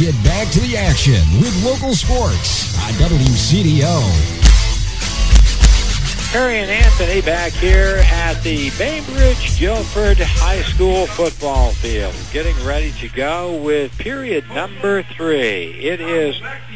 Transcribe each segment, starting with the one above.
get back to the action with local sports on WCDO. Harry and Anthony back here at the Bainbridge Guilford High School football field, getting ready to go with period number 3. It is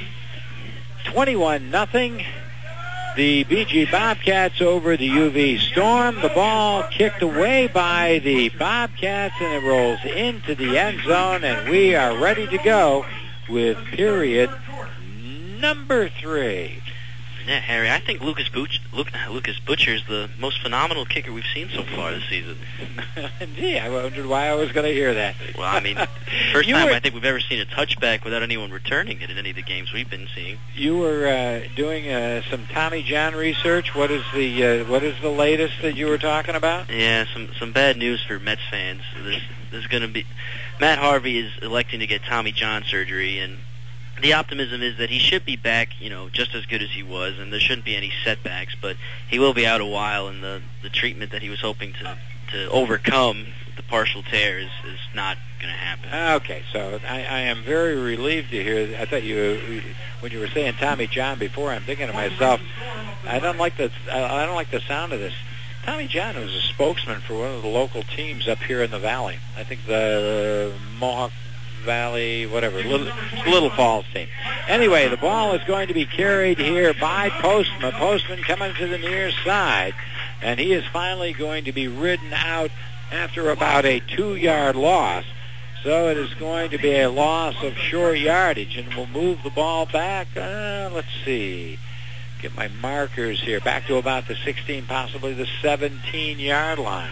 21-0. The BG Bobcats over the UV Storm. The ball kicked away by the Bobcats, and it rolls into the end zone, and we are ready to go with period number 3. Yeah, Harry, I think Lucas Butcher is the most phenomenal kicker we've seen so far this season. Gee, I wondered why I was going to hear that. Well, I mean, first time I think we've ever seen a touchback without anyone returning it in any of the games we've been seeing. You were doing some Tommy John research. What is the latest that you were talking about? Yeah, some bad news for Mets fans. There's going to be Matt Harvey is electing to get Tommy John surgery, and the optimism is that he should be back, just as good as he was, and there shouldn't be any setbacks, but he will be out a while, and the treatment that he was hoping to overcome the partial tear is not going to happen. Okay, so I am very relieved to hear. I thought when you were saying Tommy John before, I'm thinking to myself, I don't like the sound of this. Tommy John was a spokesman for one of the local teams up here in the valley. I think the Mohawk Valley, whatever, Little Falls team. Anyway, the ball is going to be carried here by Postman. Postman coming to the near side, and he is finally going to be ridden out after about a 2-yard loss. So it is going to be a loss of short yardage, and we'll move the ball back. Let's see. Get my markers here. Back to about the 16, possibly the 17-yard line.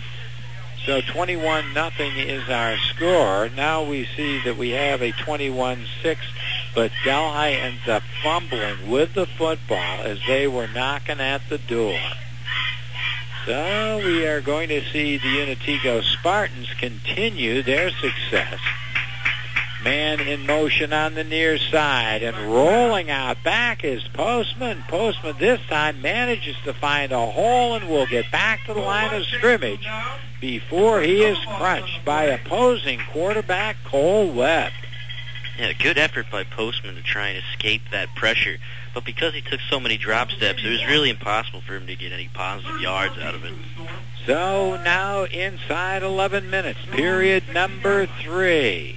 So 21-0 is our score. Now we see that we have a 21-6, but Delhi ends up fumbling with the football as they were knocking at the door. So we are going to see the Unatico Spartans continue their success. Man in motion on the near side, and rolling out back is Postman. Postman this time manages to find a hole and will get back to the line of scrimmage before he is crunched by opposing quarterback Cole Webb. Yeah, good effort by Postman to try and escape that pressure. But because he took so many drop steps, it was really impossible for him to get any positive yards out of it. So now inside 11 minutes, period number 3.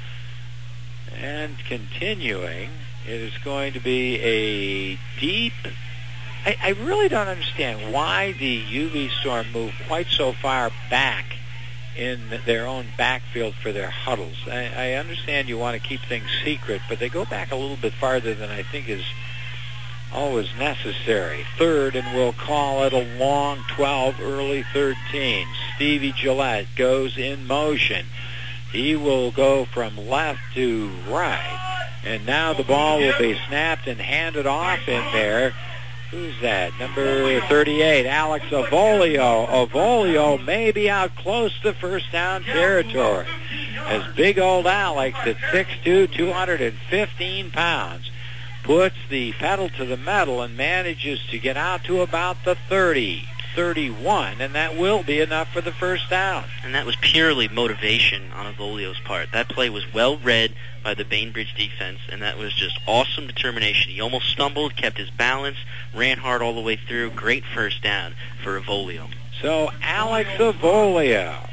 And continuing, it is going to be a deep... I really don't understand why the UV Storm moved quite so far back in their own backfield for their huddles. I understand you want to keep things secret, but they go back a little bit farther than I think is always necessary. Third, and we'll call it a long 12, early 13. Stevie Gillette goes in motion. He will go from left to right. And now the ball will be snapped and handed off in there. Who's that? Number 38, Alex Avolio. Avolio may be out close to first down territory, as big old Alex at 6'2", 215 pounds, puts the pedal to the metal and manages to get out to about the 30. 31, and that will be enough for the first down. And that was purely motivation on Avolio's part. That play was well read by the Bainbridge defense, and that was just awesome determination. He almost stumbled, kept his balance, ran hard all the way through. Great first down for Avolio. So Alex Avolio.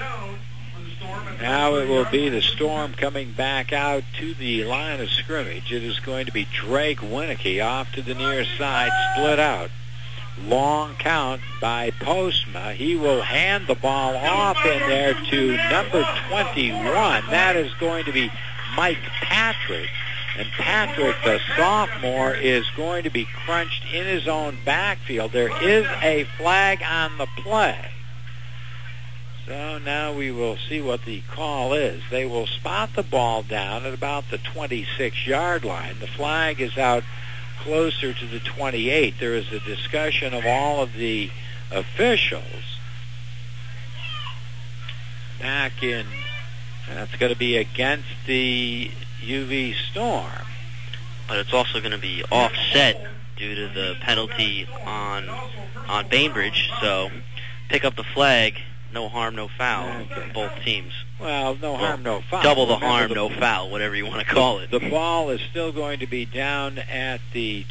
Now it will be the Storm coming back out to the line of scrimmage. It is going to be Drake Winicky off to the near side, split out. Long count by Postma. He will hand the ball off in there to number 21. That is going to be Mike Patrick. And Patrick, the sophomore, is going to be crunched in his own backfield. There is a flag on the play. So now we will see what the call is. They will spot the ball down at about the 26-yard line. The flag is out closer to the 28. There is a discussion of all of the officials back in. That's going to be against the UV Storm. But it's also going to be offset due to the penalty on Bainbridge. So pick up the flag no harm, no foul for both teams. Well, no harm, no foul. Double the harm, no foul, whatever you want to call it. The ball is still going to be down at the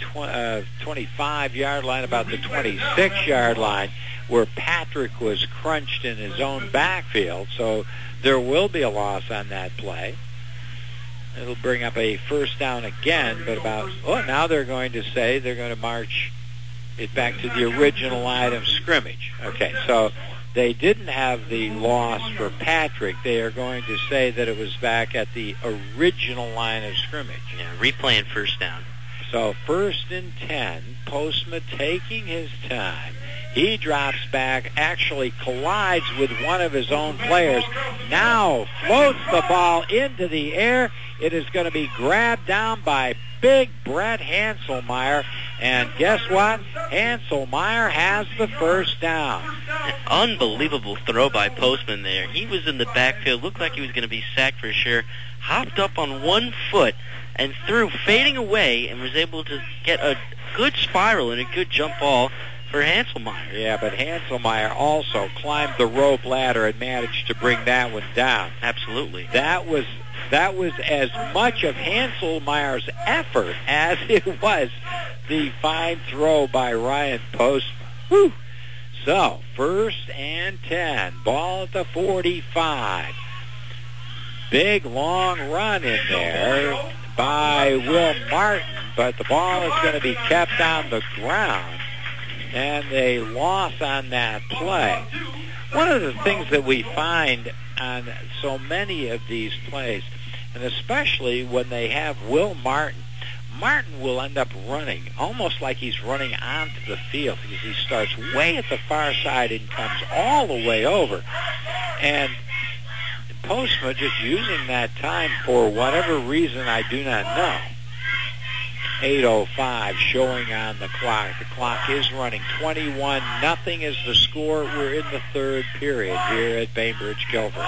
25-yard line, about the 26-yard line, where Patrick was crunched in his own backfield. So there will be a loss on that play. It'll bring up a first down again, but now they're going to say they're going to march it back to the original line of scrimmage. Okay, so they didn't have the loss for Patrick. They are going to say that it was back at the original line of scrimmage. Yeah, replaying first down. So 1st and 10, Postma taking his time. He drops back, actually collides with one of his own players, now floats the ball into the air. It is going to be grabbed down by big Brett Hanselmeyer, and guess what? Hanselmeyer has the first down. An unbelievable throw by Postman there. He was in the backfield, looked like he was going to be sacked for sure, hopped up on one foot and threw, fading away, and was able to get a good spiral and a good jump ball for Hanselmeyer. Yeah, but Hanselmeyer also climbed the rope ladder and managed to bring that one down. Absolutely. That was as much of Hanselmeyer's effort as it was the fine throw by Ryan Postma. Whew. So, 1st and 10, ball at the 45. Big long run in there by Will Martin, but the ball is going to be kept on the ground, and a loss on that play. One of the things that we find on so many of these plays, and especially when they have Will Martin, Martin will end up running almost like he's running onto the field because he starts way at the far side and comes all the way over. And Postma just using that time for whatever reason I do not know. 8:05 showing on the clock. The clock is running. 21-0 is the score. We're in the third period here at Bainbridge Gilbert.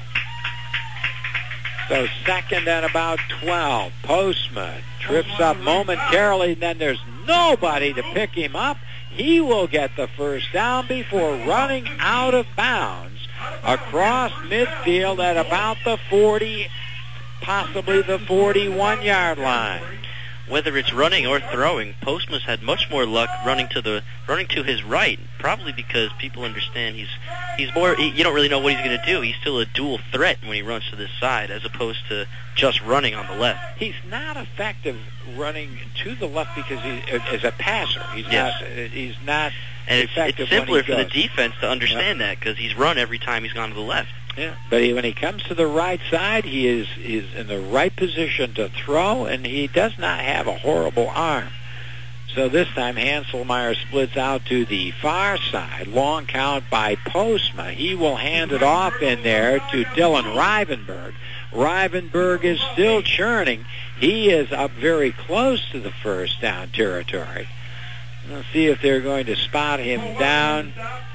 So 2nd and about 12. Postma trips up momentarily, and then there's nobody to pick him up. He will get the first down before running out of bounds across midfield at about the 40, possibly the 41-yard line. Whether it's running or throwing, Postma's had much more luck running to his right, probably because people understand he's more. You don't really know what he's going to do. He's still a dual threat when he runs to this side, as opposed to just running on the left. He's not effective running to the left because as a passer, he's not. And it's simpler for the defense to understand that because he's run every time he's gone to the left. Yeah, but when he comes to the right side, he is in the right position to throw, and he does not have a horrible arm. So this time, Hanselmeyer splits out to the far side. Long count by Postma. He will hand it off in there to Dylan Rivenberg. Rivenberg is still churning. He is up very close to the first down territory. Let's see if they're going to spot him down.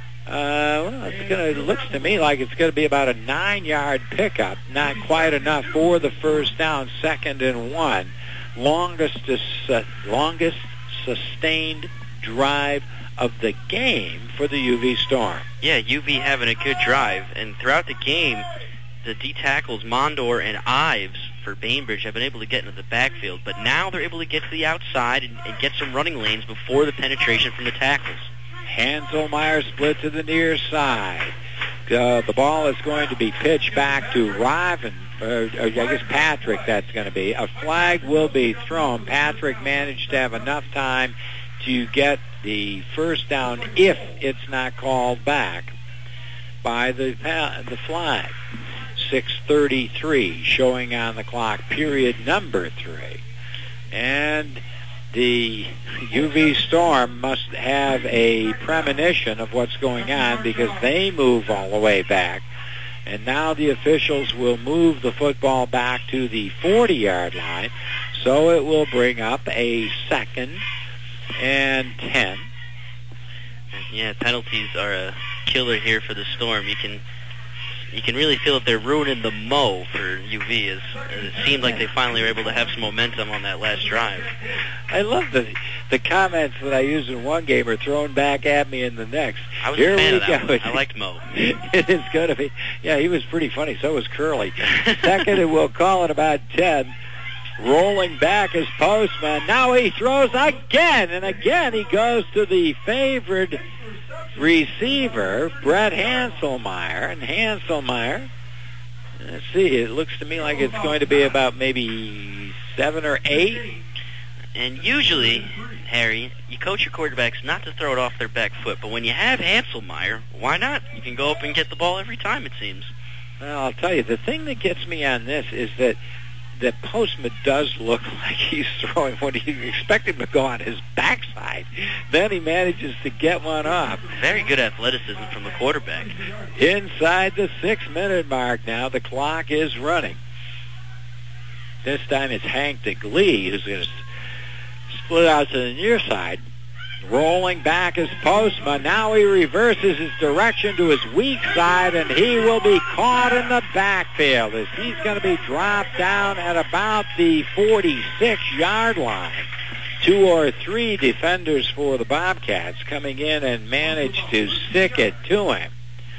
It looks to me like it's going to be about a 9-yard pickup. Not quite enough for the first down. 2nd and 1. Longest sustained drive of the game for the UV Storm. Yeah, UV having a good drive. And throughout the game, the D tackles Mondor and Ives for Bainbridge have been able to get into the backfield. But now they're able to get to the outside and get some running lanes before the penetration from the tackles. Hanselmeyer split to the near side. The ball is going to be pitched back to Patrick, that's going to be. A flag will be thrown. Patrick managed to have enough time to get the first down if it's not called back by the flag. 6:33 showing on the clock, period number 3. And the UV Storm must have a premonition of what's going on because they move all the way back. And now the officials will move the football back to the 40-yard line. So it will bring up a 2nd and 10. Yeah, penalties are a killer here for the Storm. You can you can really feel that they're ruining the mo for UV. As it seemed like they finally were able to have some momentum on that last drive. I love the comments that I used in one game are thrown back at me in the next. I was a fan of that one. I liked Mo. It is going to be. Yeah, he was pretty funny. So was Curly. Second, and we'll call it about 10. Rolling back is Postma. Now he throws again, and again he goes to the favored receiver, Brett Hanselmeyer. And Hanselmeyer, let's see, it looks to me like it's going to be about maybe 7 or 8. And usually, Harry, you coach your quarterbacks not to throw it off their back foot, but when you have Hanselmeyer, why not? You can go up and get the ball every time, it seems. Well, I'll tell you, the thing that gets me on this is that Postma does look like he's throwing when you expect him to go on his backside. Then he manages to get one off. Very good athleticism from the quarterback. Inside the 6-minute mark now, the clock is running. This time it's Hank DeGlee who's going to split out to the near side. Rolling back is Postma. Now he reverses his direction to his weak side, and he will be caught in the backfield as he's going to be dropped down at about the 46-yard line. 2 or 3 defenders for the Bobcats coming in and managed to stick it to him.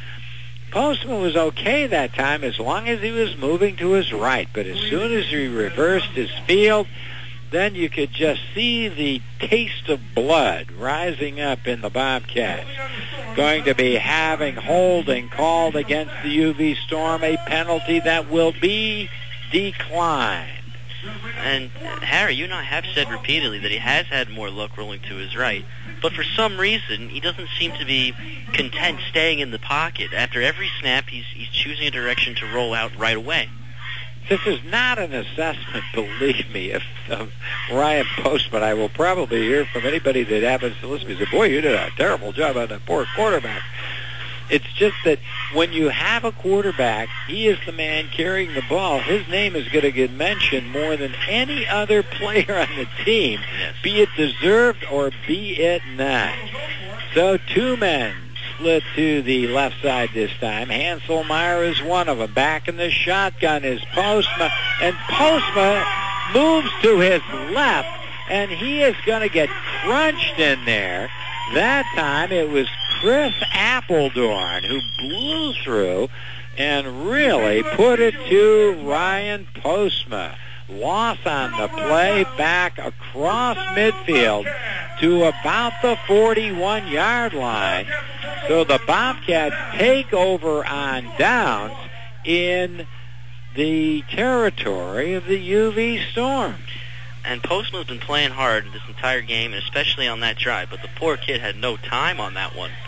Postma was okay that time as long as he was moving to his right, but as soon as he reversed his field, then you could just see the taste of blood rising up in the Bobcats. Going to be having holding called against the UV Storm, a penalty that will be declined. And, Harry, you and I have said repeatedly that he has had more luck rolling to his right, but for some reason, he doesn't seem to be content staying in the pocket. After every snap, he's choosing a direction to roll out right away. This is not an assessment, believe me, of Ryan Postma. I will probably hear from anybody that happens to listen to me say, boy, you did a terrible job on that poor quarterback. It's just that when you have a quarterback, he is the man carrying the ball. His name is going to get mentioned more than any other player on the team, be it deserved or be it not. So 2 men split to the left side this time. Hanselmeyer is one of them. Back in the shotgun is Postma, and Postma moves to his left, and he is going to get crunched in there. That time it was Chris Appledorn who blew through and really put it to Ryan Postma. Loss on the play back across midfield to about the 41-yard line. So the Bobcats take over on downs in the territory of the UV Storm. And Postma's been playing hard this entire game, and especially on that drive, but the poor kid had no time on that one.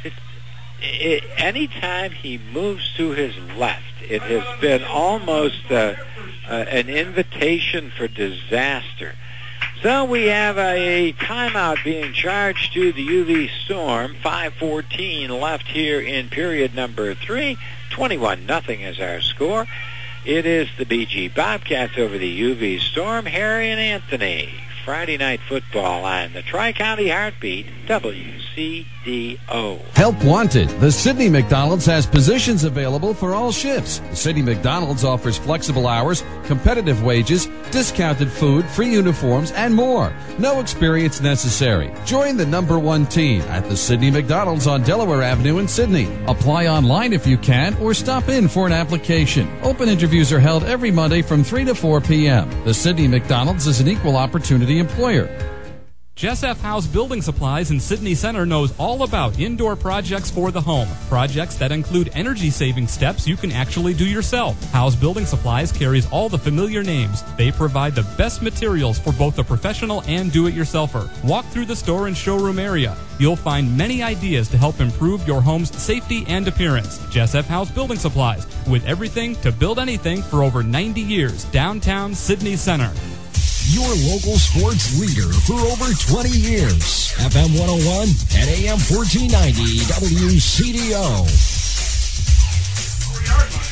Anytime he moves to his left, it has been almost an invitation for disaster. So we have a timeout being charged to the UV Storm. 5:14 left here in period number 3. 21-0 is our score. It is the BG Bobcats over the UV Storm. Harry and Anthony. Friday Night Football on the Tri-County Heartbeat, WCDO. Help wanted. The Sidney McDonald's has positions available for all shifts. The Sidney McDonald's offers flexible hours, competitive wages, discounted food, free uniforms, and more. No experience necessary. Join the #1 team at the Sidney McDonald's on Delaware Avenue in Sidney. Apply online if you can, or stop in for an application. Open interviews are held every Monday from 3 to 4 p.m. The Sidney McDonald's is an equal opportunity employer. Jess F. House Building Supplies in Sydney Center knows all about indoor projects for the home. Projects that include energy-saving steps you can actually do yourself. House Building Supplies carries all the familiar names. They provide the best materials for both the professional and do-it-yourselfer. Walk through the store and showroom area. You'll find many ideas to help improve your home's safety and appearance. Jess F. House Building Supplies, with everything to build anything for over 90 years. Downtown Sydney Center. Your local sports leader for over 20 years. FM 101 and AM 1490 WCDO.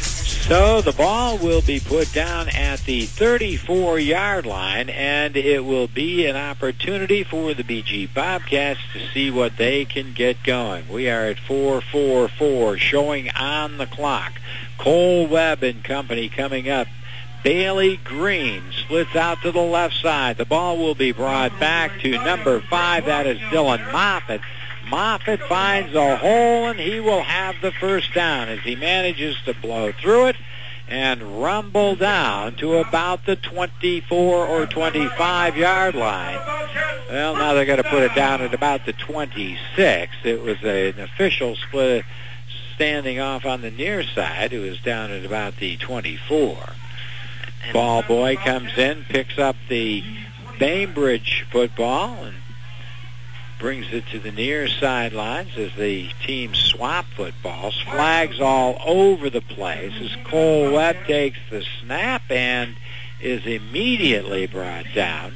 So the ball will be put down at the 34-yard line, and it will be an opportunity for the BG Bobcats to see what they can get going. We are at 4:44 showing on the clock. Cole Webb and company coming up. Bailey Green splits out to the left side. The ball will be brought back to number 5. That is Dylan Moffitt. Moffitt finds a hole, and he will have the first down as he manages to blow through it and rumble down to about the 24 or 25-yard line. Well, now they're going to put it down at about the 26. It was an official split standing off on the near side. It was down at about the 24. Ball boy comes in, picks up the Bainbridge football, and brings it to the near sidelines as the team swap footballs. Flags all over the place as Cole Webb takes the snap and is immediately brought down.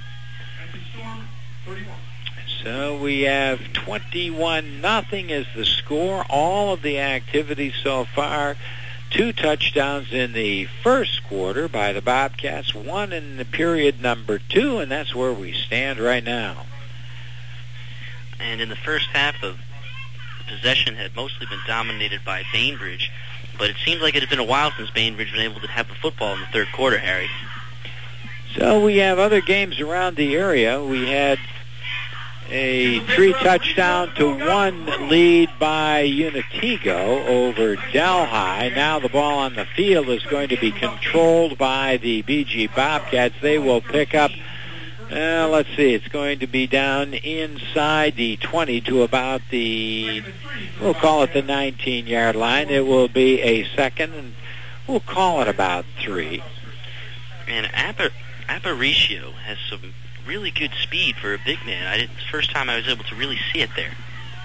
So we have 21-0 is the score. All of the activity so far. 2 touchdowns in the first quarter by the Bobcats, 1 in the period number 2, and that's where we stand right now. And in the first half, the possession had mostly been dominated by Bainbridge, but it seems like it had been a while since Bainbridge been able to have the football in the third quarter, Harry. So we have other games around the area. We had a 3-touchdown-to-1 lead by Unitigo over Delhi. Now the ball on the field is going to be controlled by the BG Bobcats. They will pick up, let's see, it's going to be down inside the 20 to about the, we'll call it the 19-yard line. It will be a second, and we'll call it about 3. And Aparicio has some really good speed for a big man. It's the first time I was able to really see it there.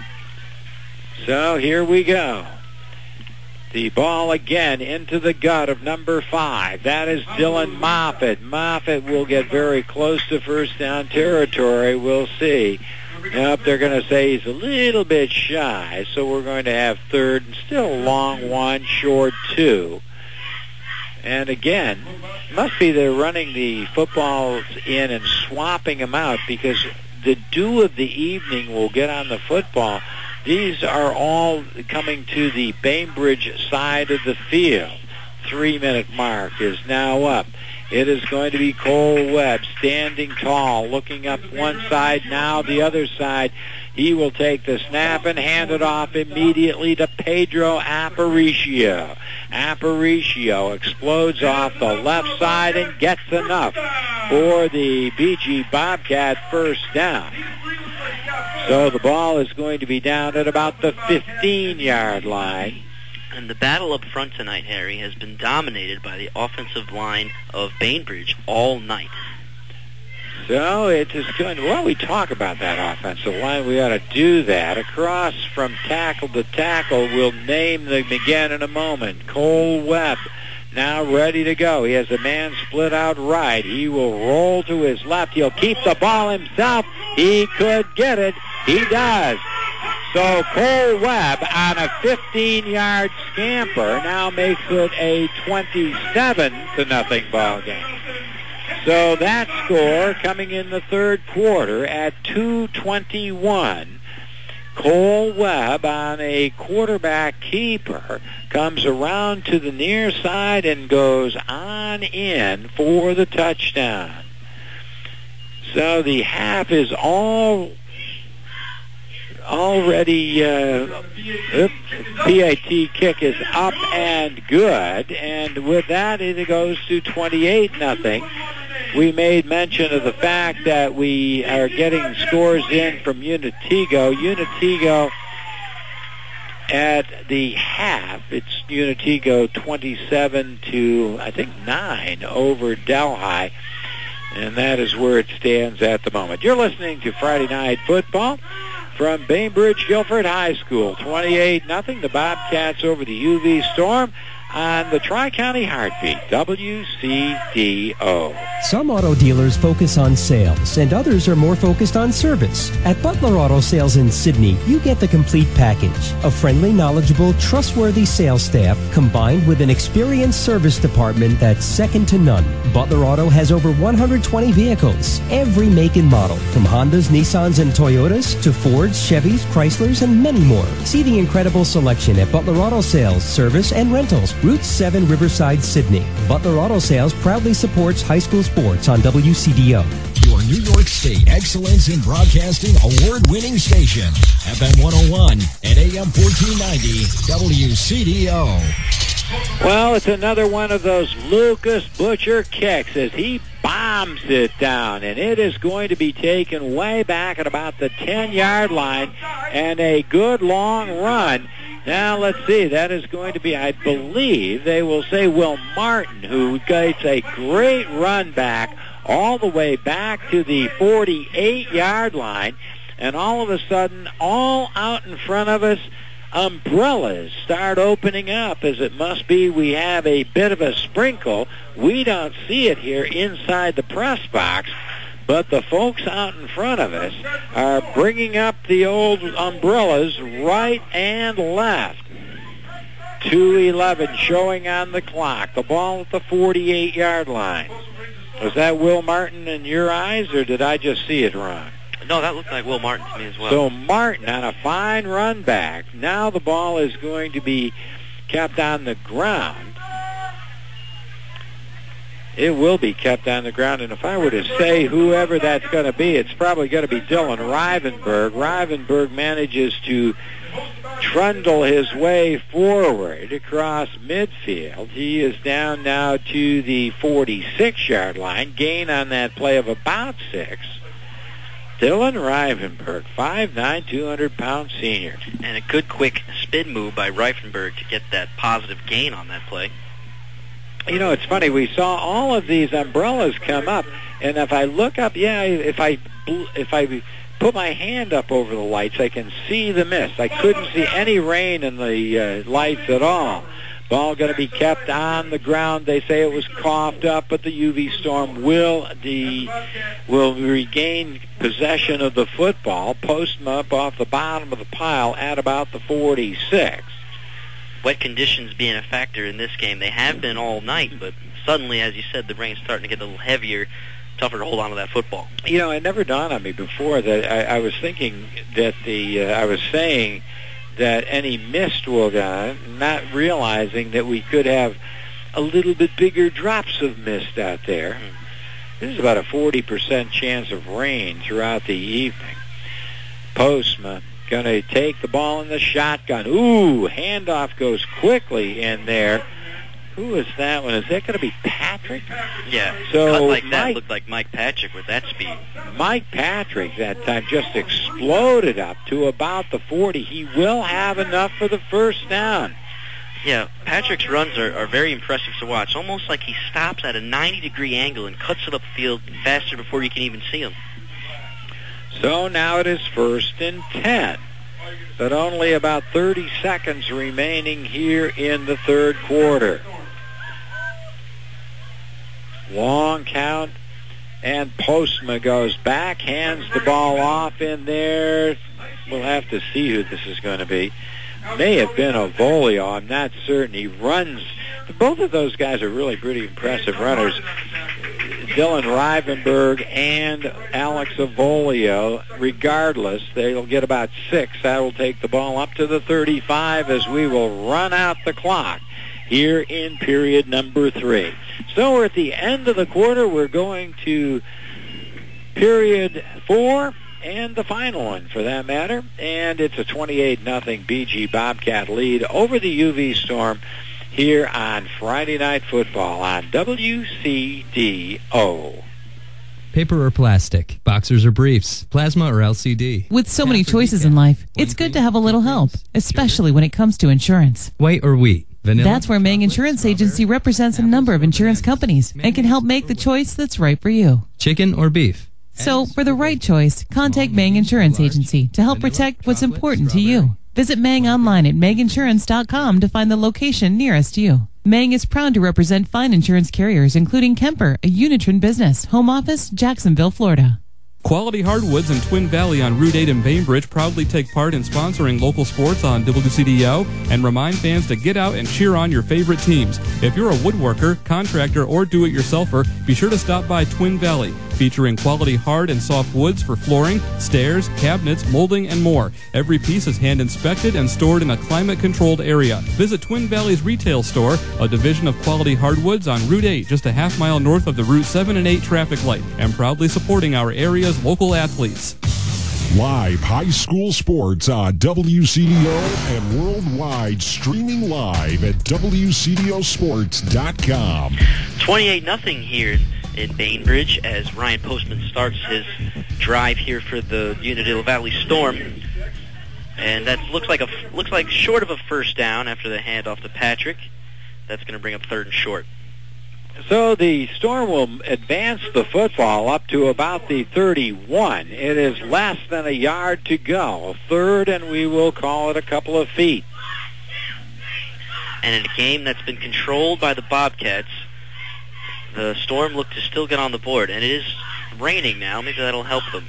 So here we go. The ball again into the gut of number 5. That is Dylan Moffitt. Moffitt will get very close to first down territory. We'll see. Nope, they're going to say he's a little bit shy, so we're going to have third and still long 1, short 2. And again, must be they're running the footballs in and swapping them out because the dew of the evening will get on the football. These are all coming to the Bainbridge side of the field. 3-minute mark is now up. It is going to be Cole Webb standing tall, looking up one side, now the other side. He will take the snap and hand it off immediately to Pedro Aparicio. Aparicio explodes off the left side and gets enough for the BG Bobcat first down. So the ball is going to be down at about the 15-yard line. And the battle up front tonight, Harry, has been dominated by the offensive line of Bainbridge all night. So it is going to, well, we talk about that offensive line. We ought to do that. Across from tackle to tackle, we'll name them again in a moment. Cole Webb now ready to go. He has a man split out right. He will roll to his left. He'll keep the ball himself. He could get it. He does. So Cole Webb on a 15-yard scamper now makes it a 27-0 ball game. So that score coming in the third quarter at 2:21. Cole Webb on a quarterback keeper comes around to the near side and goes on in for the touchdown. So the half is already PAT kick is up and good, and with that it goes to 28-0. We made mention of the fact that we are getting scores in from Unitigo. Unitigo at the half, it's Unitigo 27-9 over Delhi, and that is where it stands at the moment. You're listening to Friday Night Football from Bainbridge Guilford High School. 28-0, the Bobcats over the UV Storm. on the Tri-County Heartbeat, WCDO. Some auto dealers focus on sales, and others are more focused on service. At Butler Auto Sales in Sydney, you get the complete package. A friendly, knowledgeable, trustworthy sales staff combined with an experienced service department that's second to none. Butler Auto has over 120 vehicles, every make and model, from Hondas, Nissans, and Toyotas to Fords, Chevys, Chryslers, and many more. See the incredible selection at Butler Auto Sales, Service, and Rentals, Route 7, Riverside, Sydney. Butler Auto Sales proudly supports high school sports on WCDO. Your New York State Excellence in Broadcasting award-winning station, FM 101 and AM 1490, WCDO. Well, it's another one of those Lucas Butcher kicks as he bombs it down, and it is going to be taken way back at about the 10-yard line, and a good long run. Now, let's see, that is going to be, I believe, they will say Will Martin, who gets a great run back all the way back to the 48-yard line, and all of a sudden, all out in front of us, umbrellas start opening up, as it must be we have a bit of a sprinkle. We don't see it here inside the press box, but the folks out in front of us are bringing up the old umbrellas right and left. 2:11 showing on the clock. The ball at the 48-yard line. Was that Will Martin in your eyes, or did I just see it wrong? No, that looked like Will Martin to me as well. So Martin on a fine run back. Now the ball is going to be kept on the ground. It will be kept on the ground, and if I were to say whoever that's going to be, it's probably going to be Dylan Rivenberg. Rivenberg manages to trundle his way forward across midfield. He is down now to the 46-yard line. Gain on that play of about 6. Dylan Rivenberg, 5'9", 200-pound senior. And a good quick spin move by Rivenberg to get that positive gain on that play. You know, it's funny. We saw all of these umbrellas come up, and if I look up, if I put my hand up over the lights, I can see the mist. I couldn't see any rain in the lights at all. Ball going to be kept on the ground. They say it was coughed up, but the UV Storm will regain possession of the football, post them up off the bottom of the pile at about the 46. Wet conditions being a factor in this game. They have been all night, but suddenly, as you said, the rain's starting to get a little heavier, tougher to hold on to that football. You know, it never dawned on me before that I was thinking that I was saying that any mist will go, not realizing that we could have a little bit bigger drops of mist out there. This is about a 40% chance of rain throughout the evening. Postma going to take the ball in the shotgun. Ooh, handoff goes quickly in there. Who is that one? Is that going to be Patrick? Yeah, so cut like that looked like Mike Patrick with that speed. Mike Patrick that time just exploded up to about the 40. He will have enough for the first down. Yeah, Patrick's runs are very impressive to watch. Almost like he stops at a 90-degree angle and cuts it upfield faster before you can even see him. So now it is 1st and 10, but only about 30 seconds remaining here in the third quarter. Long count, and Postma goes back, hands the ball off in there. We'll have to see who this is going to be. May have been Avolio, I'm not certain. He runs. Both of those guys are really pretty impressive runners. Dylan Rivenberg and Alex Avolio, regardless, they'll get about 6. That will take the ball up to the 35 as we will run out the clock here in period number 3. So we're at the end of the quarter. We're going to period 4 and the final one for that matter. And it's a 28-0 BG Bobcat lead over the UV Storm here on Friday Night Football on WCDO. Paper or plastic, boxers or briefs, plasma or LCD. With so many choices in life, it's good to have a little help, especially when it comes to insurance. White or wheat, vanilla. That's where Mang Insurance Agency represents a number of insurance companies and can help make the choice that's right for you. Chicken or beef. So, for the right choice, contact Mang Insurance Agency to help protect what's important to you. Visit Mang online at manginsurance.com to find the location nearest you. Mang is proud to represent fine insurance carriers, including Kemper, a Unitron business, home office, Jacksonville, Florida. Quality Hardwoods and Twin Valley on Route 8 in Bainbridge proudly take part in sponsoring local sports on WCDO and remind fans to get out and cheer on your favorite teams. If you're a woodworker, contractor, or do-it-yourselfer, be sure to stop by Twin Valley, featuring quality hard and soft woods for flooring, stairs, cabinets, molding, and more. Every piece is hand-inspected and stored in a climate-controlled area. Visit Twin Valley's retail store, a division of Quality Hardwoods on Route 8, just a half mile north of the Route 7 and 8 traffic light, and proudly supporting our area's local athletes. Live high school sports on WCDO and worldwide, streaming live at WCDOsports.com. 28-0 here in Bainbridge as Ryan Postman starts his drive here for the Unadilla Valley Storm. And that looks like short of a first down after the handoff to Patrick. That's going to bring up 3rd and short. So the Storm will advance the football up to about the 31. It is less than a yard to go. 3rd, and we will call it a couple of feet. And in a game that's been controlled by the Bobcats, the Storm look to still get on the board. And it is raining now. Maybe that'll help them.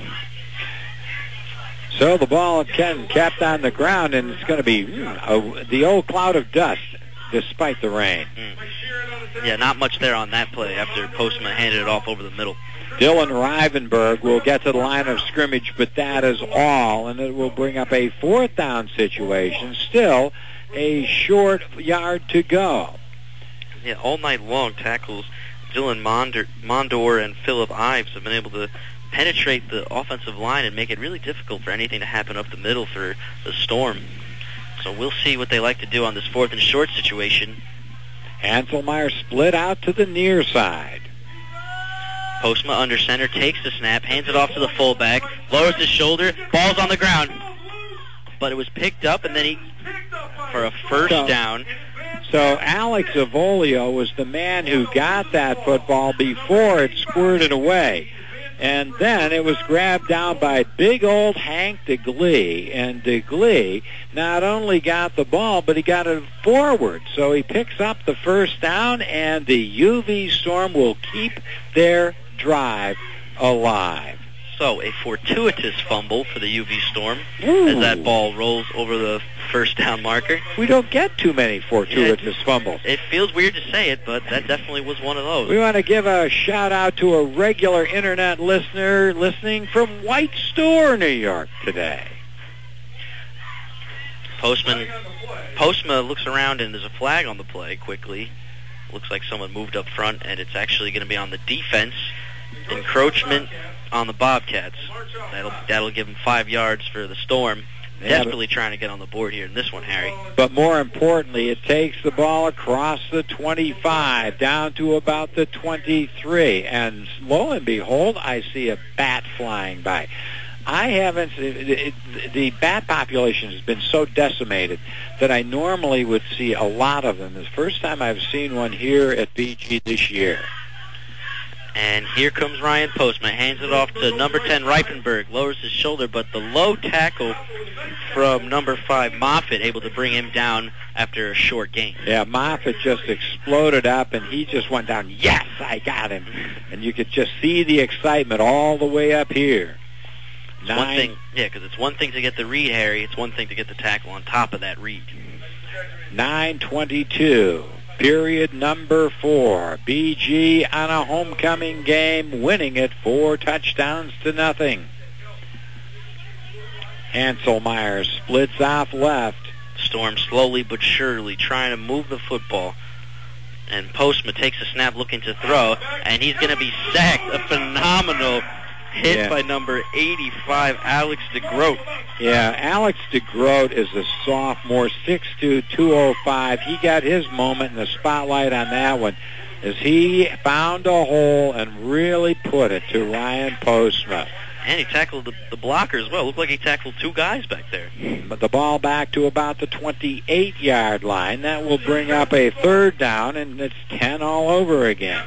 So the ball kept on the ground, and it's going to be the old cloud of dust despite the rain. Yeah, not much there on that play after Postman handed it off over the middle. Dylan Rivenberg will get to the line of scrimmage, but that is all, and it will bring up a 4th down situation. Still a short yard to go. Yeah, all night long tackles Dylan Mondor and Philip Ives have been able to penetrate the offensive line and make it really difficult for anything to happen up the middle for the Storm. So we'll see what they like to do on this 4th and short situation. Hanselmeyer split out to the near side. Postma under center, takes the snap, hands it off to the fullback, lowers his shoulder, ball's on the ground. But it was picked up, and then for a first down. So Alex Avolio was the man who got that football before it squirted away. And then it was grabbed down by big old Hank DeGlee. And DeGlee not only got the ball, but he got it forward. So he picks up the first down, and the UV Storm will keep their drive alive. So a fortuitous fumble for the UV Storm. Ooh. As that ball rolls over the first down marker. We don't get too many fortuitous fumbles. It feels weird to say it, but that definitely was one of those. We want to give a shout-out to a regular internet listener listening from White Store, New York today. Postma looks around, and there's a flag on the play quickly. Looks like someone moved up front, and it's actually going to be on the defense. Encroachment on the Bobcats. That'll give them 5 yards for the Storm. Desperately trying to get on the board here in this one, Harry. But more importantly, it takes the ball across the 25 down to about the 23. And lo and behold, I see a bat flying by. The bat population has been so decimated that I normally would see a lot of them. It's the first time I've seen one here at BG this year. And here comes Ryan Postman, hands it off to number 10, Reifenberg, lowers his shoulder, but the low tackle from number 5, Moffitt, able to bring him down after a short gain. Yeah, Moffitt just exploded up, and he just went down, yes, I got him. And you could just see the excitement all the way up here. Because it's one thing to get the read, Harry. It's one thing to get the tackle on top of that read. 9:22. Period number 4. BG on a homecoming game, winning it 4 touchdowns to nothing. Hanselmeyer splits off left. Storm slowly but surely trying to move the football. And Postma takes a snap looking to throw, and he's going to be sacked. A phenomenal hit by number 85, Alex DeGroat. Yeah, Alex DeGroat is a sophomore, 6'2", 205. He got his moment in the spotlight on that one as he found a hole and really put it to Ryan Postma. And he tackled the blocker as well. Looked like he tackled 2 guys back there. But the ball back to about the 28-yard line. That will bring up a 3rd down, and it's 10 all over again.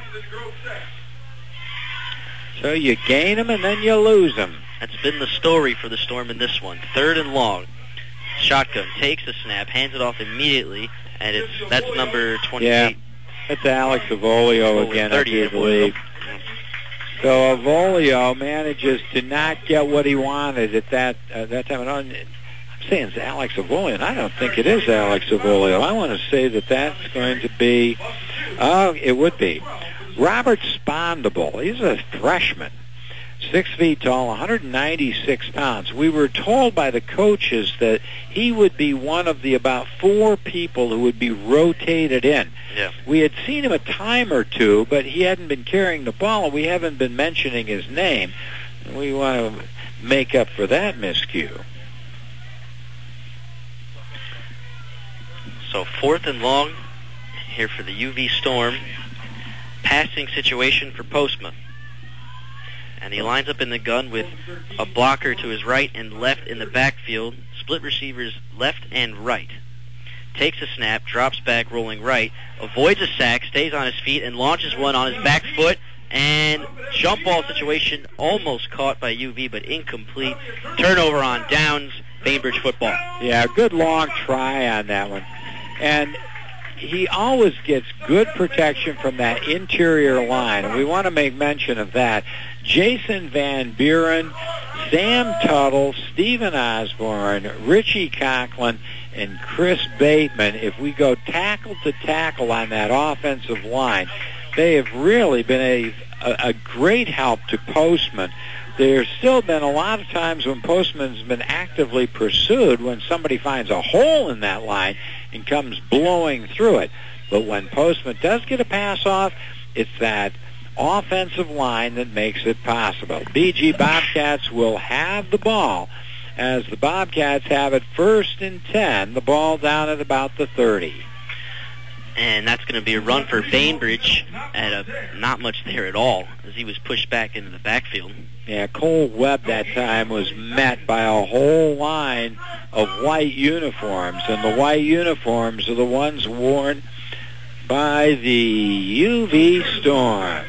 So you gain them and then you lose them. That's been the story for the Storm in this one. 3rd and long. Shotgun takes the snap, hands it off immediately And that's number 28. Yeah, it's Alex Avolio again, I do believe. So Avolio manages to not get what he wanted at that time. I'm saying it's Alex Avolio, and I don't think it is Alex Avolio. I want to say that that's going to be, it would be Robert Spondable. He's a freshman, 6 feet tall, 196 pounds. We were told by the coaches that he would be one of the about 4 people who would be rotated in. Yeah. We had seen him a time or two, but he hadn't been carrying the ball, and we haven't been mentioning his name. We want to make up for that miscue. So 4th and long here for the UV Storm. Passing situation for Postma. And he lines up in the gun with a blocker to his right and left in the backfield. Split receivers left and right. Takes a snap, drops back, rolling right. Avoids a sack, stays on his feet, and launches one on his back foot. And jump ball situation almost caught by UV, but incomplete. Turnover on downs, Bainbridge football. Yeah, good long try on that one. And he always gets good protection from that interior line, and we want to make mention of that. Jason Van Buren, Sam Tuttle, Stephen Osborne, Richie Conklin, and Chris Bateman. If we go tackle to tackle on that offensive line, they have really been a great help to Postman. There's still been a lot of times when Postman's been actively pursued when somebody finds a hole in that line and comes blowing through it. But when Postman does get a pass off, it's that offensive line that makes it possible. BG Bobcats will have the ball as the Bobcats have it 1st and 10, the ball down at about the 30. And that's going to be a run for Bainbridge at not much there at all as he was pushed back into the backfield. Yeah, Cole Webb that time was met by a whole line of white uniforms, and the white uniforms are the ones worn by the UV Storm.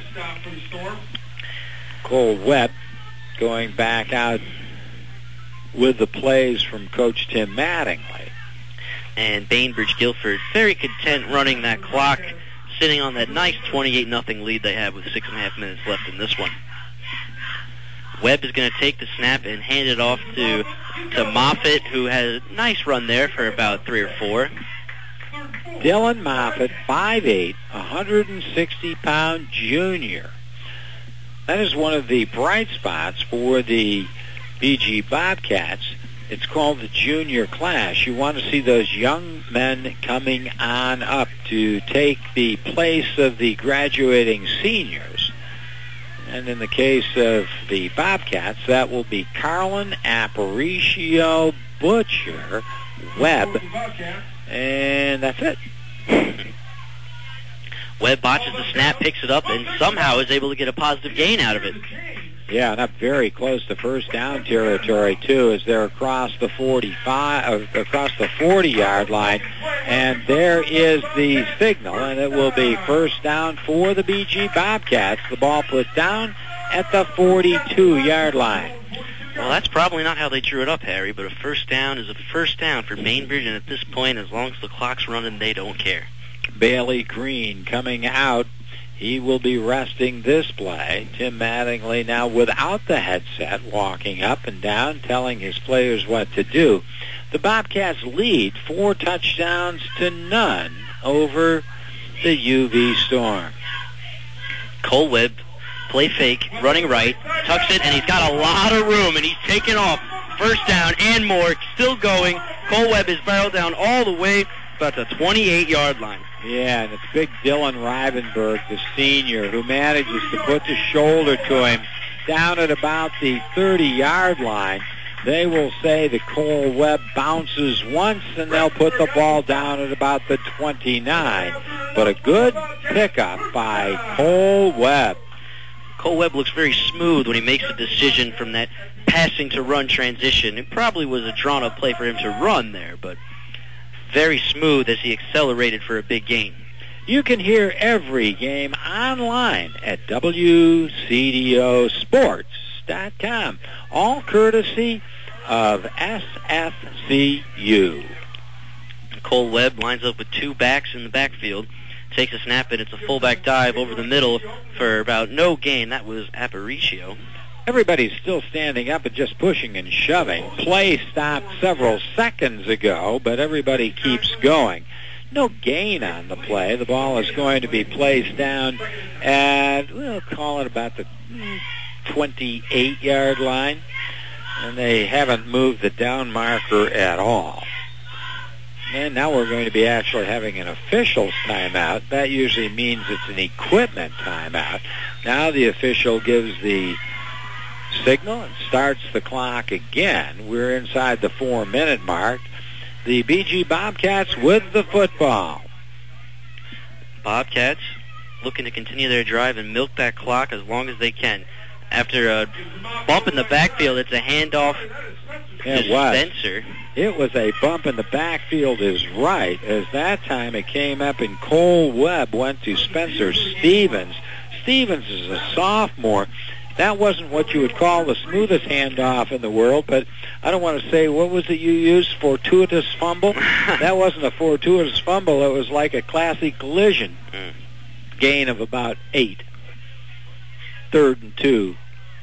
Cole Webb going back out with the plays from Coach Tim Mattingly. And Bainbridge Guilford very content running that clock, sitting on that nice 28-0 lead they have with 6.5 minutes left in this one. Webb is going to take the snap and hand it off to Moffitt, who has a nice run there for about 3 or 4. Dylan Moffitt, 5'8", 160-pound junior. That is one of the bright spots for the BG Bobcats. It's called the junior class. You want to see those young men coming on up to take the place of the graduating seniors. And in the case of the Bobcats, that will be Carlin, Aparicio, Butcher, Webb, and that's it. Webb botches the snap, picks it up, and somehow is able to get a positive gain out of it. Yeah, and up very close to first down territory too, as they're across the 40-yard line, and there is the signal, and it will be first down for the BG Bobcats. The ball put down at the 42-yard line. Well, that's probably not how they drew it up, Harry, but a first down is a first down for Bainbridge, and at this point, as long as the clock's running, they don't care. Bailey Green coming out. He will be resting this play. Tim Mattingly now without the headset, walking up and down, telling his players what to do. The Bobcats lead 4 touchdowns to none over the UV Storm. Cole Webb, play fake, running right, tucks it, and he's got a lot of room, and he's taken off. First down and more, still going. Cole Webb is barreled down all the way about the 28-yard line. Yeah, and it's big Dylan Rivenberg, the senior, who manages to put the shoulder to him down at about the 30-yard line. They will say that Cole Webb bounces once, and they'll put the ball down at about the 29. But a good pickup by Cole Webb. Cole Webb looks very smooth when he makes a decision from that passing to run transition. It probably was a drawn-up play for him to run there, but very smooth as he accelerated for a big gain. You can hear every game online at WCDOsports.com, all courtesy of SFCU. Cole Webb lines up with two backs in the backfield, takes a snap, and it's a fullback dive over the middle for about no gain. That was Aparicio. Everybody's still standing up and just pushing and shoving. Play stopped several seconds ago, but everybody keeps going. No gain on the play. The ball is going to be placed down at, we'll call it about the 28-yard line. And they haven't moved the down marker at all. And now we're going to be actually having an official's timeout. That usually means it's an equipment timeout. Now the official gives the signal and starts the clock again. We're inside the 4-minute mark. The BG Bobcats with the football. Bobcats looking to continue their drive and milk that clock as long as they can. After a bump in the backfield, it's a handoff to Spencer. It was a bump in the backfield is right, as that time it came up and Cole Webb went to Spencer Stevens. Stevens is a sophomore. That wasn't what you would call the smoothest handoff in the world, but I don't want to say, what was it you used, fortuitous fumble? That wasn't a fortuitous fumble. It was like a classy collision. Gain of about 8. 3rd and 2.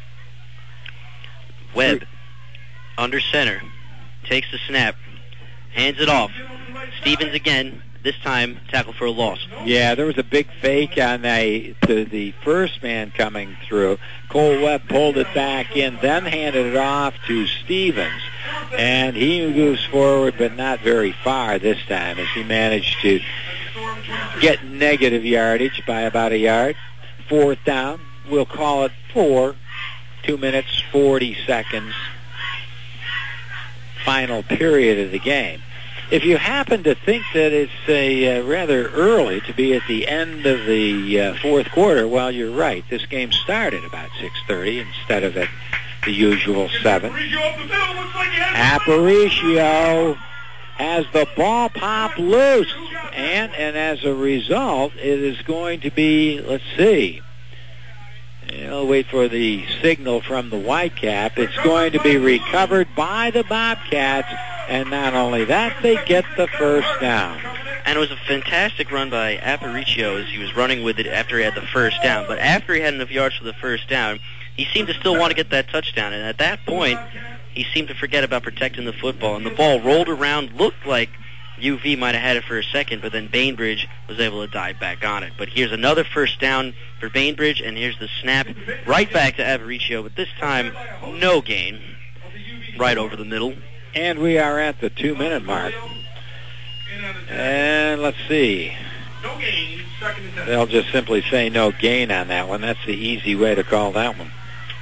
Webb, under center, takes the snap, hands it off. Stevens again, this time tackle for a loss. Yeah, there was a big fake on the first man coming through. Cole Webb pulled it back in, then handed it off to Stevens. And he moves forward, but not very far this time, as he managed to get negative yardage by about a yard. 4th down. We'll call it 4. 2 minutes, 40 seconds. Final period of the game. If you happen to think that it's rather early to be at the end of the fourth quarter, well, you're right. This game started about 6:30 instead of at the usual 7. Aparicio has the ball pop loose. And as a result, it is going to be, let's see, I'll wait for the signal from the Whitecap. It's going to be recovered by the Bobcats, and not only that, they get the first down. And it was a fantastic run by Aparicio as he was running with it after he had the first down. But after he had enough yards for the first down, he seemed to still want to get that touchdown. And at that point, he seemed to forget about protecting the football. And the ball rolled around, looked like UV might have had it for a second, but then Bainbridge was able to dive back on it. But here's another first down for Bainbridge, and here's the snap right back to Aparicio, but this time no gain, right over the middle. And we are at the 2-minute mark. And let's see. They'll just simply say no gain on that one. That's the easy way to call that one.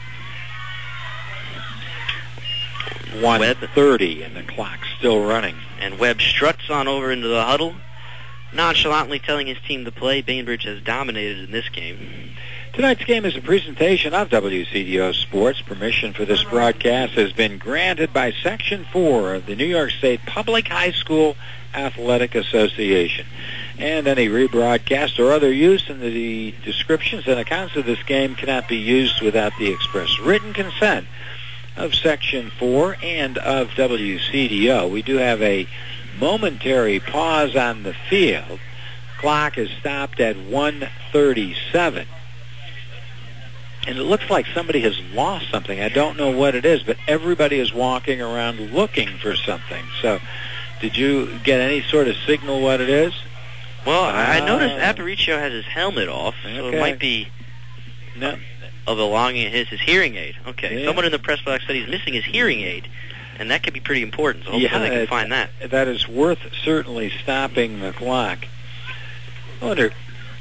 1:30 and the clock's still running. And Webb struts on over into the huddle, nonchalantly telling his team to play. Bainbridge has dominated in this game. Tonight's game is a presentation of WCDO Sports. Permission for this broadcast has been granted by Section 4 of the New York State Public High School Athletic Association. And any rebroadcast or other use in the descriptions and accounts of this game cannot be used without the express written consent of Section 4 and of WCDO. We do have a momentary pause on the field. Clock is stopped at 1:37. And it looks like somebody has lost something. I don't know what it is, but everybody is walking around looking for something. So did you get any sort of signal what it is? Well, I noticed Aparicio has his helmet off, so it might be a belonging of his hearing aid. Okay, someone in the press box said he's missing his hearing aid, and that could be pretty important, so hopefully they can find that. That is worth certainly stopping the clock. I wonder,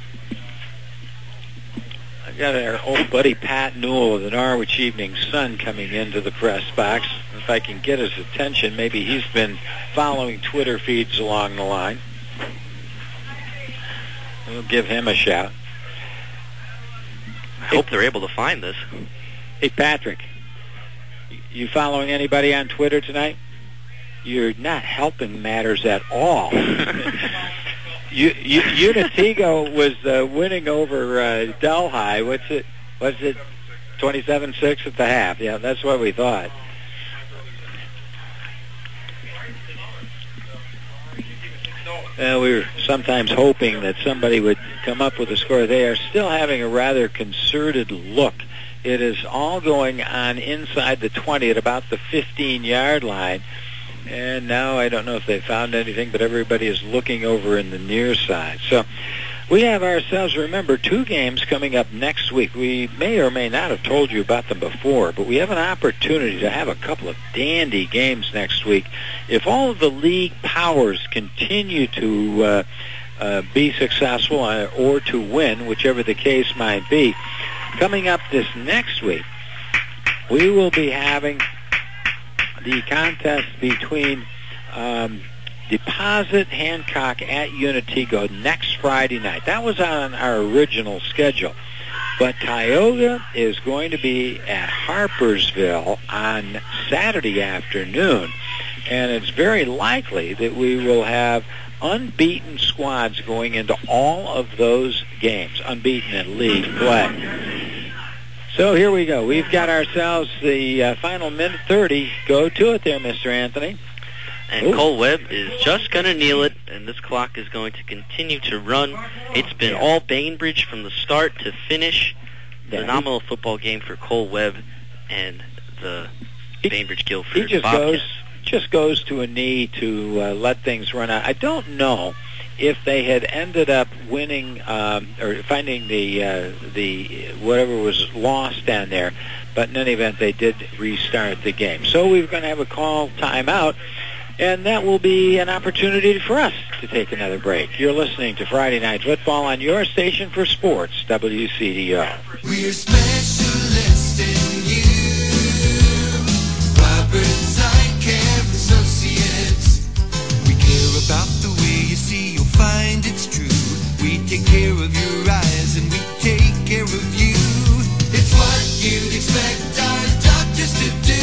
I've got our old buddy Pat Newell of the Norwich Evening Sun coming into the press box. If I can get his attention, maybe he's been following Twitter feeds along the line. We'll give him a shout. I hope they're able to find this. Hey, Patrick, you following anybody on Twitter tonight? You're not helping matters at all. Unitigo was winning over Delhi. What's it? 27-6 at the half. Yeah, that's what we thought. we were sometimes hoping that somebody would come up with a score. They are still having a rather concerted look. It is all going on inside the 20 at about the 15-yard line. And now I don't know if they found anything, but everybody is looking over in the near side. So we have ourselves, remember, 2 games coming up next week. We may or may not have told you about them before, but we have an opportunity to have a couple of dandy games next week. If all of the league powers continue to be successful or to win, whichever the case might be, coming up this next week, we will be having the contest between Deposit Hancock at Unitigo next Friday night. That was on our original schedule. But Tioga is going to be at Harpersville on Saturday afternoon. And it's very likely that we will have unbeaten squads going into all of those games, unbeaten in league play. So here we go. We've got ourselves the final minute 30. Go to it there, Mr. Anthony. And Cole Webb is just going to kneel it, and this clock is going to continue to run. It's been all Bainbridge from the start to finish. Phenomenal football game for Cole Webb and the Bainbridge Guilford Bobcats. Just goes to a knee to let things run out. I don't know if they had ended up winning or finding the whatever was lost down there, but in any event, they did restart the game. So we're going to have a call timeout, and that will be an opportunity for us to take another break. You're listening to Friday Night Football on your station for sports, WCDO. We're specialists in you, Roberts Eye Care Associates. We care about the way you see, you'll find it's true. We take care of your eyes and we take care of you. It's what you'd expect our doctors to do.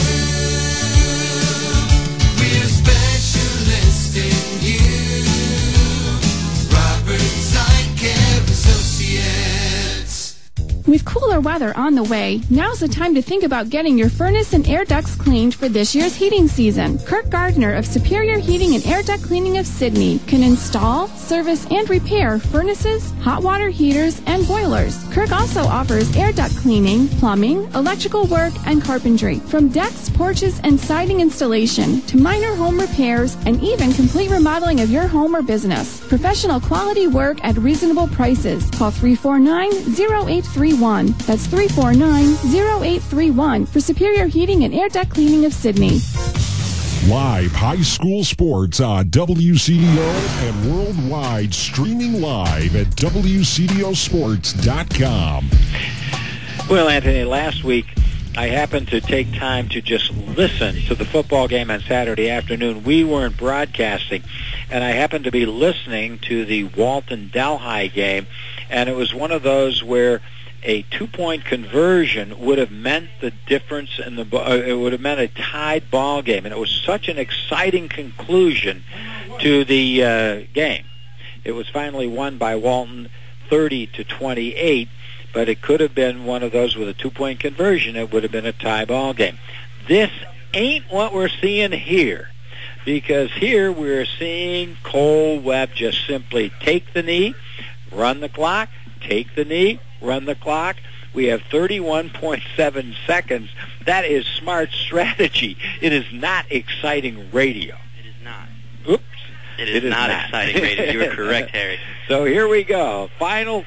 We're specialists in you, Roberts Eye Care Associates. With cooler weather on the way, now's the time to think about getting your furnace and air ducts cleaned for this year's heating season. Kirk Gardner of Superior Heating and Air Duct Cleaning of Sydney can install, service, and repair furnaces, hot water heaters, and boilers. Kirk also offers air duct cleaning, plumbing, electrical work, and carpentry. From decks, porches, and siding installation to minor home repairs and even complete remodeling of your home or business. Professional quality work at reasonable prices. Call 349-0831. That's 349-0831 for Superior Heating and Air Duct Cleaning of Sydney. Live high school sports on WCDO and worldwide, streaming live at WCDOsports.com. Well, Anthony, last week I happened to take time to just listen to the football game on Saturday afternoon. We weren't broadcasting, and I happened to be listening to the Walton-Delhi game, and it was one of those where a 2-point conversion would have meant the difference in the it would have meant a tied ball game, and it was such an exciting conclusion to the game. It was finally won by Walton 30-28, but it could have been one of those with a 2-point conversion. It would have been a tie ball game. This ain't what we're seeing here, because here we're seeing Cole Webb just simply take the knee, run the clock, take the knee, run the clock. We have 31.7 seconds. That is smart strategy. It is not exciting radio. It is not. Oops. It is not exciting radio. You are correct, Harry. So here we go. Final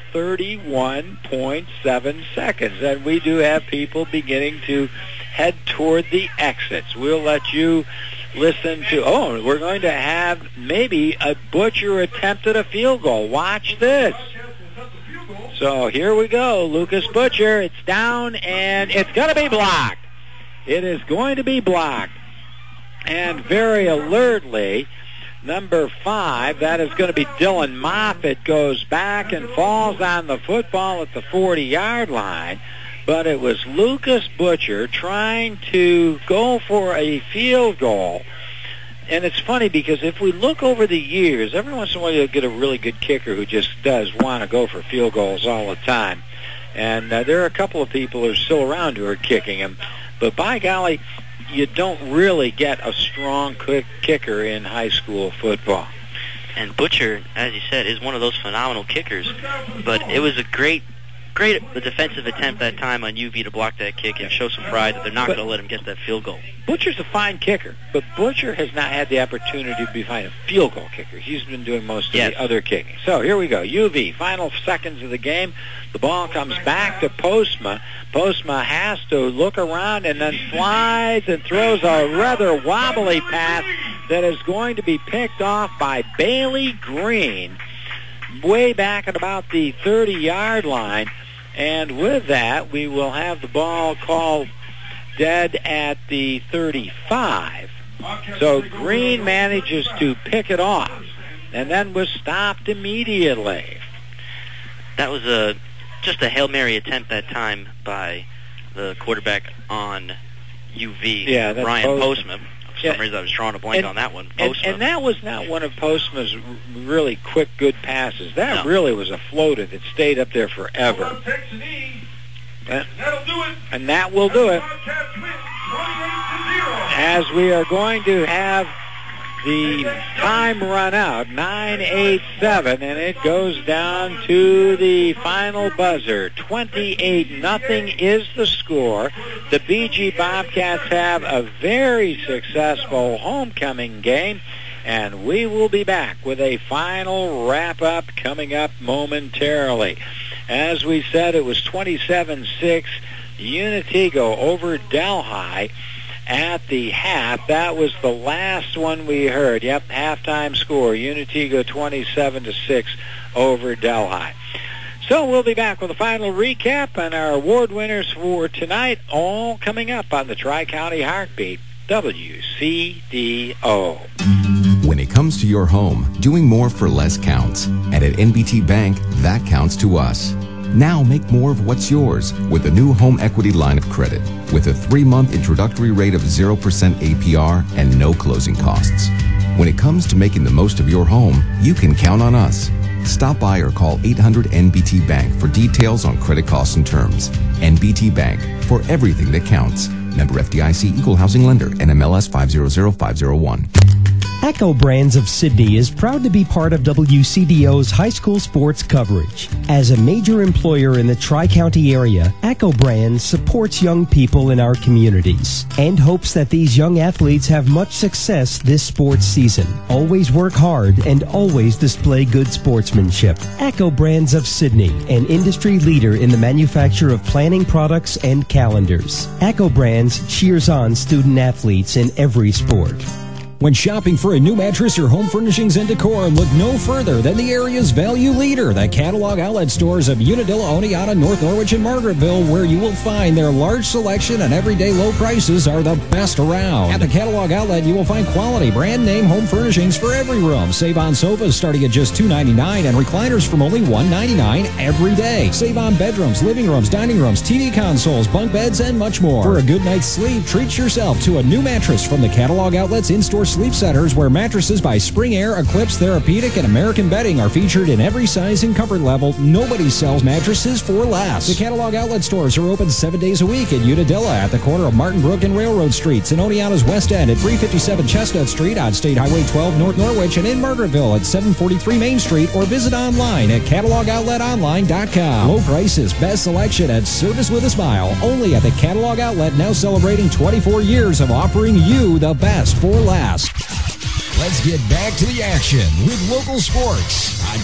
31.7 seconds. And we do have people beginning to head toward the exits. We'll let you listen to, we're going to have maybe a Butcher attempt at a field goal. Watch this. So here we go. Lucas Butcher. It's down, and it's going to be blocked. It is going to be blocked. And very alertly, number 5, that is going to be Dylan Moffitt, goes back and falls on the football at the 40-yard line. But it was Lucas Butcher trying to go for a field goal. And it's funny because if we look over the years, every once in a while you'll get a really good kicker who just does want to go for field goals all the time. And there are a couple of people who are still around who are kicking them. But by golly, you don't really get a strong kicker in high school football. And Butcher, as you said, is one of those phenomenal kickers. But it was a great defensive attempt that time on UV to block that kick and show some pride that they're not going to let him get that field goal. Butcher's a fine kicker, but Butcher has not had the opportunity to be a field goal kicker. He's been doing most of the other kicking. So here we go. UV, final seconds of the game. The ball comes back to Postma. Postma has to look around and then slides and throws a rather wobbly pass that is going to be picked off by Bailey Green way back at about the 30-yard line. And with that, we will have the ball called dead at the 35. So Green manages to pick it off and then was stopped immediately. That was just a Hail Mary attempt that time by the quarterback on UV, that's Ryan Postma. Postma. For some reason, I was drawing a blank on that one. And that was not one of Postma's really quick, good passes. That really was a floater that stayed up there forever. And that will do it. As we are going to have the time run out, 9:87, and it goes down to the final buzzer. 28-0 is the score. The BG Bobcats have a very successful homecoming game, and we will be back with a final wrap-up coming up momentarily. As we said, it was 27-6, Unitigo over Delhi at the half. That was the last one we heard. Yep, halftime score, Unitigo 27-6 over Delhi. So we'll be back with a final recap and our award winners for tonight, all coming up on the Tri-County Heartbeat, WCDO. When it comes to your home, doing more for less counts. And at NBT Bank, that counts to us. Now make more of what's yours with the new home equity line of credit with a 3-month introductory rate of 0% APR and no closing costs. When it comes to making the most of your home, you can count on us. Stop by or call 800-NBT Bank for details on credit costs and terms. NBT Bank, for everything that counts. Member FDIC, Equal Housing Lender, NMLS 500501. Echo Brands of Sydney is proud to be part of WCDO's high school sports coverage. As a major employer in the Tri-County area, Echo Brands supports young people in our communities and hopes that these young athletes have much success this sports season. Always work hard and always display good sportsmanship. Echo Brands of Sydney, an industry leader in the manufacture of planning products and calendars. Echo Brands cheers on student athletes in every sport. When shopping for a new mattress or home furnishings and decor, look no further than the area's value leader, the catalog outlet stores of Unadilla, Oneonta, North Norwich, and Margaretville, where you will find their large selection and everyday low prices are the best around. At the catalog outlet, you will find quality brand name home furnishings for every room. Save on sofas starting at just $2.99 and recliners from only $1.99 every day. Save on bedrooms, living rooms, dining rooms, TV consoles, bunk beds, and much more. For a good night's sleep, treat yourself to a new mattress from the catalog outlet's in-store sleep centers, where mattresses by Spring Air, Eclipse, Therapeutic, and American Bedding are featured in every size and comfort level. Nobody sells mattresses for less. The catalog outlet stores are open 7 days a week in Unadilla at the corner of Martin Brook and Railroad Streets, in Oneonta's West End at 357 Chestnut Street, on State Highway 12 North Norwich, and in Margaretville at 743 Main Street, or visit online at catalogoutletonline.com. Low prices, best selection, and service with a smile. Only at the catalog outlet, now celebrating 24 years of offering you the best for less. Let's get back to the action with local sports on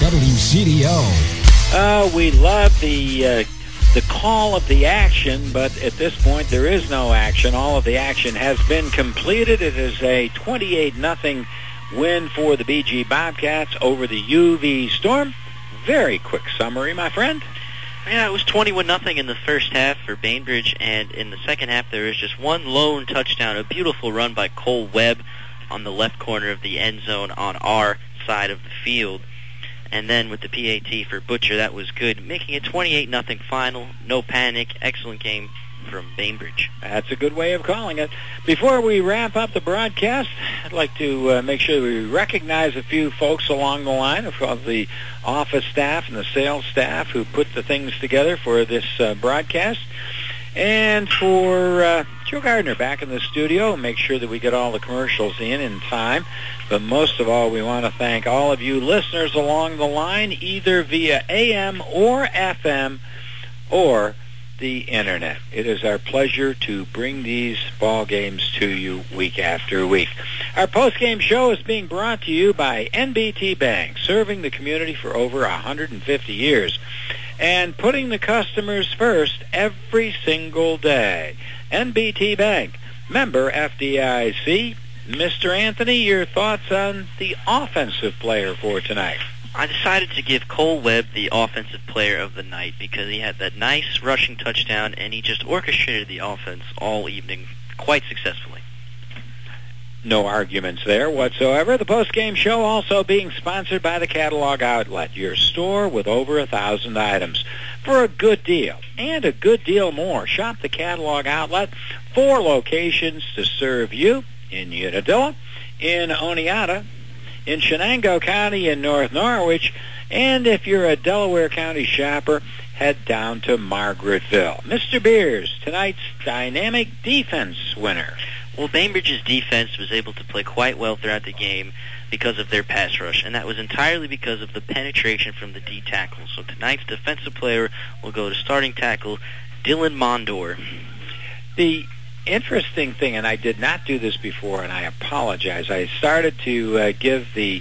WCDO. We love the call of the action, but at this point there is no action. All of the action has been completed. It is a 28-0 win for the BG Bobcats over the UV Storm. Very quick summary, my friend. Yeah, it was 21-0 in the first half for Bainbridge, and in the second half there was just one lone touchdown, a beautiful run by Cole Webb on the left corner of the end zone on our side of the field. And then with the PAT for Butcher, that was good, making it 28-0 final. No panic. Excellent game from Bainbridge. That's a good way of calling it. Before we wrap up the broadcast, I'd like to make sure we recognize a few folks along the line of the office staff and the sales staff who put the things together for this broadcast. And for Joe Gardner back in the studio. Make sure that we get all the commercials in time. But most of all, we want to thank all of you listeners along the line, either via AM or FM or the Internet. It is our pleasure to bring these ball games to you week after week. Our post-game show is being brought to you by NBT Bank, serving the community for over 150 years and putting the customers first every single day. NBT Bank, member FDIC. Mr. Anthony, your thoughts on the offensive player for tonight? I decided to give Cole Webb the offensive player of the night because he had that nice rushing touchdown and he just orchestrated the offense all evening quite successfully. No arguments there whatsoever. The post-game show also being sponsored by the Catalog Outlet, your store with over 1,000 items. For a good deal, and a good deal more, shop the Catalog Outlet. 4 locations to serve you in Unadilla, in Oneonta, in Shenango County in North Norwich, and if you're a Delaware County shopper, head down to Margaretville. Mr. Beers, tonight's dynamic defense winner. Well, Bainbridge's defense was able to play quite well throughout the game because of their pass rush, and that was entirely because of the penetration from the D tackle. So tonight's defensive player will go to starting tackle Dylan Mondor. The interesting thing, and I did not do this before, and I apologize. I started to give the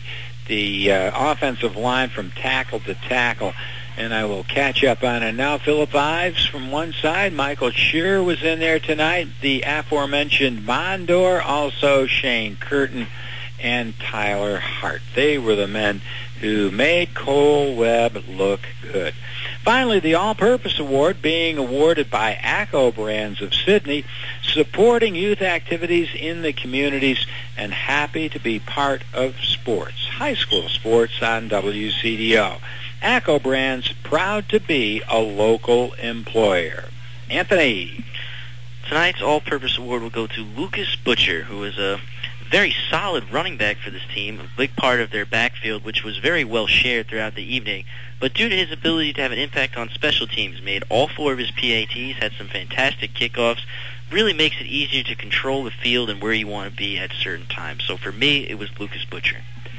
offensive line from tackle to tackle, and I will catch up on it now. Philip Ives from one side. Michael Shearer was in there tonight. The aforementioned Mondor, also Shane Curtin and Tyler Hart. They were the men who made Cole Webb look good. Finally, the All-Purpose Award being awarded by ACO Brands of Sydney, supporting youth activities in the communities and happy to be part of sports, high school sports on WCDO. ACO Brands, proud to be a local employer. Anthony. Tonight's All-Purpose Award will go to Lucas Butcher, who is a very solid running back for this team, a big part of their backfield, which was very well shared throughout the evening. But due to his ability to have an impact on special teams, made all 4 of his PATs, had some fantastic kickoffs, really makes it easier to control the field and where you want to be at certain times. So for me, it was Lucas Butcher.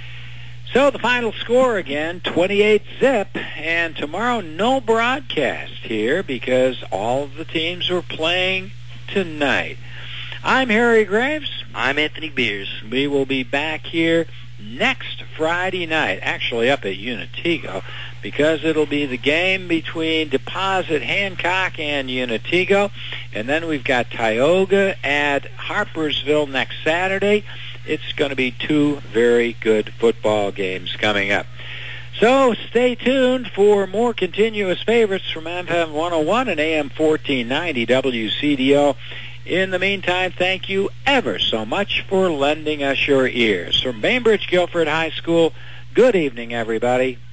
So the final score again, 28-zip, and tomorrow no broadcast here because all of the teams were playing tonight. I'm Harry Graves. I'm Anthony Beers. We will be back here next Friday night, actually up at Unatigo, because it'll be the game between Deposit Hancock and Unatigo, and then we've got Tioga at Harpersville next Saturday. It's going to be 2 very good football games coming up. So stay tuned for more continuous favorites from FM 101 and AM 1490 WCDO. In the meantime, thank you ever so much for lending us your ears. From Bainbridge Guilford High School, good evening, everybody.